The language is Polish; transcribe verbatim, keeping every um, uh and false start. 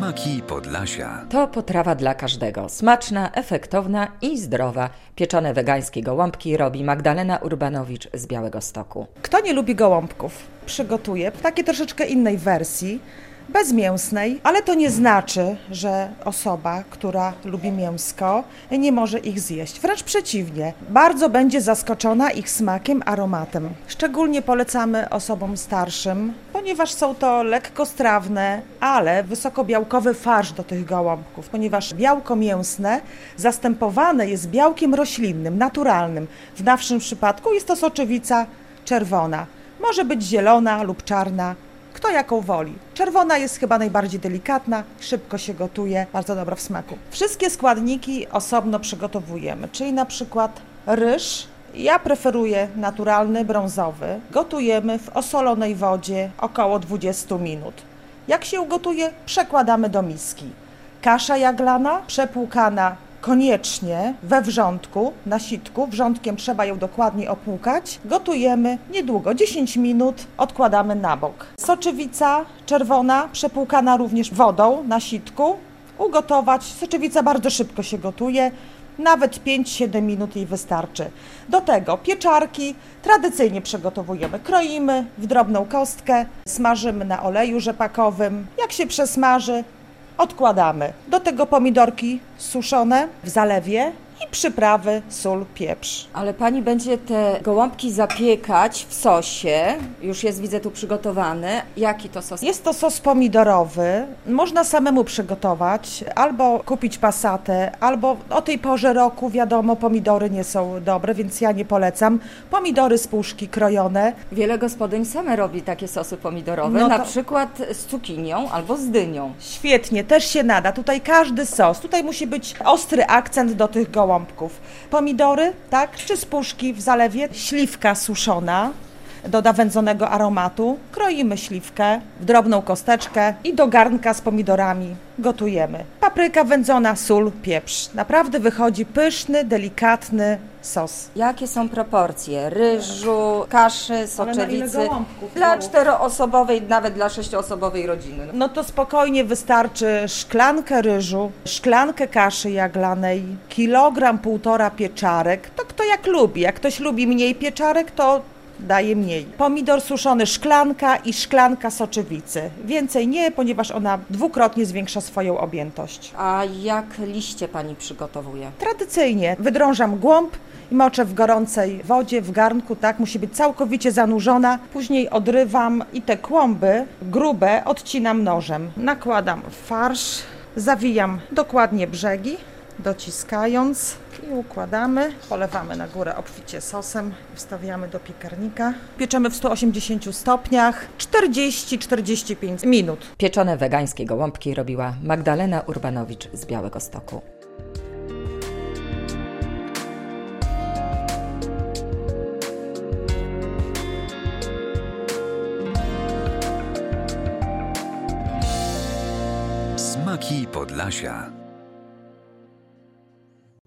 Smaki Podlasia. To potrawa dla każdego. Smaczna, efektowna i zdrowa. Pieczone wegańskie gołąbki robi Magdalena Urbanowicz z Białegostoku. Kto nie lubi gołąbków, przygotuję w takiej troszeczkę innej wersji, bezmięsnej, ale to nie znaczy, że osoba, która lubi mięsko, nie może ich zjeść. Wręcz przeciwnie, bardzo będzie zaskoczona ich smakiem, aromatem. Szczególnie polecamy osobom starszym, ponieważ są to lekkostrawne, ale wysokobiałkowy farsz do tych gołąbków, ponieważ białko mięsne zastępowane jest białkiem roślinnym, naturalnym. W naszym przypadku jest to soczewica czerwona. Może być zielona lub czarna. Kto jaką woli. Czerwona jest chyba najbardziej delikatna, szybko się gotuje, bardzo dobra w smaku. Wszystkie składniki osobno przygotowujemy, czyli na przykład ryż. Ja preferuję naturalny, brązowy. Gotujemy w osolonej wodzie około dwadzieścia minut. Jak się ugotuje, przekładamy do miski. Kasza jaglana, przepłukana koniecznie we wrzątku, na sitku. Wrzątkiem trzeba ją dokładnie opłukać. Gotujemy niedługo, dziesięć minut, odkładamy na bok. Soczewica czerwona, przepłukana również wodą na sitku. Ugotować. Soczewica bardzo szybko się gotuje. Nawet pięć siedem minut jej wystarczy. Do tego pieczarki tradycyjnie przygotowujemy. Kroimy w drobną kostkę, smażymy na oleju rzepakowym. Jak się przesmaży, odkładamy. Do tego pomidorki suszone w zalewie i przyprawy, sól, pieprz. Ale pani będzie te gołąbki zapiekać w sosie. Już jest, widzę, tu przygotowany. Jaki to sos? Jest to sos pomidorowy. Można samemu przygotować, albo kupić pasatę, albo o tej porze roku, wiadomo, pomidory nie są dobre, więc ja nie polecam. Pomidory z puszki krojone. Wiele gospodyń same robi takie sosy pomidorowe, No to... na przykład z cukinią albo z dynią. Świetnie, też się nada. Tutaj każdy sos. Tutaj musi być ostry akcent do tych gołąbków. Gołąbków. Pomidory, tak, czy z puszki w zalewie, śliwka suszona, doda wędzonego aromatu, kroimy śliwkę w drobną kosteczkę i do garnka z pomidorami gotujemy. Papryka wędzona, sól, pieprz. Naprawdę wychodzi pyszny, delikatny sos. Jakie są proporcje ryżu, kaszy, soczewicy? Gołąbków? Dla czteroosobowej, nawet dla sześcioosobowej rodziny. No to spokojnie wystarczy szklankę ryżu, szklankę kaszy jaglanej, kilogram, półtora pieczarek. To kto jak lubi. Jak ktoś lubi mniej pieczarek, to daje mniej. Pomidor suszony szklanka i szklanka soczewicy. Więcej nie, ponieważ ona dwukrotnie zwiększa swoją objętość. A jak liście pani przygotowuje? Tradycyjnie wydrążam głąb i moczę w gorącej wodzie, w garnku, tak, musi być całkowicie zanurzona. Później odrywam i te kłąby grube odcinam nożem. Nakładam farsz, zawijam dokładnie brzegi, dociskając i układamy. Polewamy na górę obficie sosem, wstawiamy do piekarnika. Pieczemy w stu osiemdziesięciu stopniach czterdzieści do czterdziestu pięciu minut. Pieczone wegańskie gołąbki robiła Magdalena Urbanowicz z Białegostoku. Smaki Podlasia.